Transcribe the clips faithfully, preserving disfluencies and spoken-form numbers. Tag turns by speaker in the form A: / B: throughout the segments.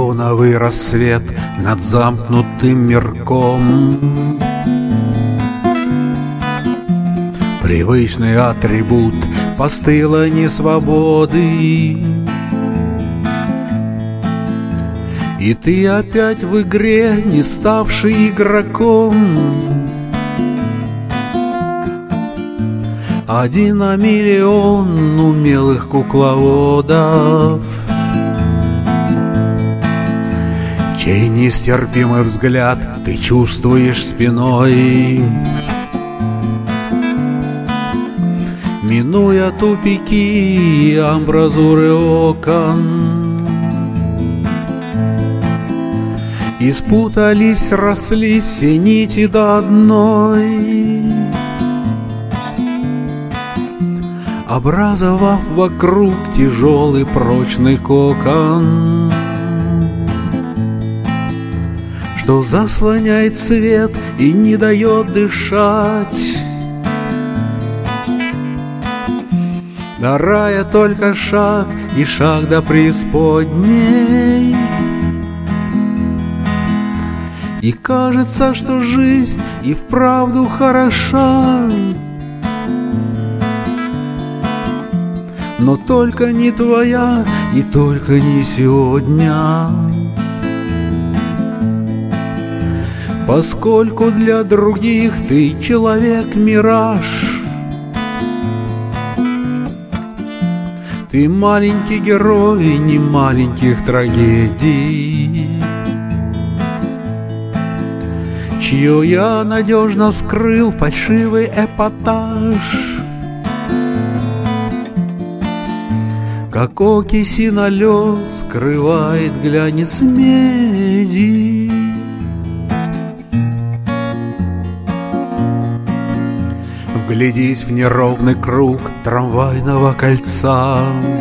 A: Неоновый рассвет над замкнутым мирком, привычный атрибут постылой несвободы. И ты опять в игре, не ставший игроком, один на миллион умелых кукловодов, чей нестерпимый взгляд ты чувствуешь спиной, минуя тупики и амбразуры окон. И спутались, росли все нити до одной, образовав вокруг тяжелый прочный кокон, что заслоняет свет и не дает дышать. До рая только шаг, и шаг до преисподней. И кажется, что жизнь и вправду хороша, но только не твоя и только не сегодня. Поскольку для других ты человек-мираж, ты маленький герой не маленьких трагедий, чье я надежно скрыл фальшивый эпатаж, как окиси на лед скрывает глянец меди. Вглядись в неровный круг трамвайного кольца,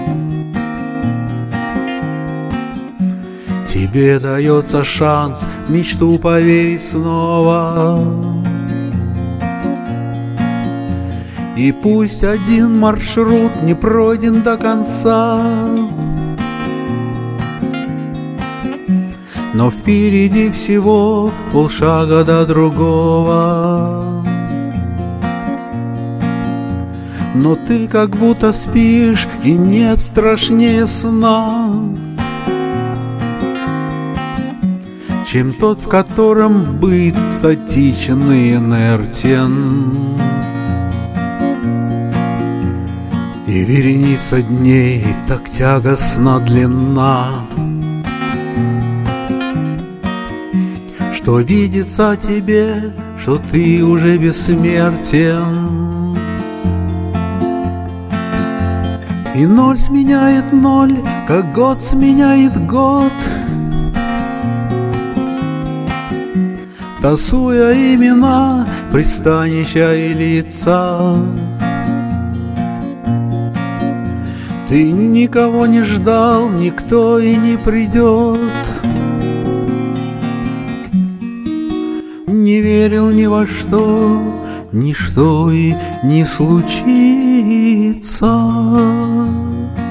A: тебе дается шанс в мечту поверить снова. И пусть один маршрут не пройден до конца, но впереди всего полшага до другого. Но ты как будто спишь, и нет страшнее сна, чем тот, в котором быт статичен и инертен. И вереница дней так тягостно длинна, что видится тебе, что ты уже бессмертен. И ноль сменяет ноль, как год сменяет год, тасуя имена, пристанища и лица. Ты никого не ждал, никто и не придет, не верил ни во что, ничто и не случится.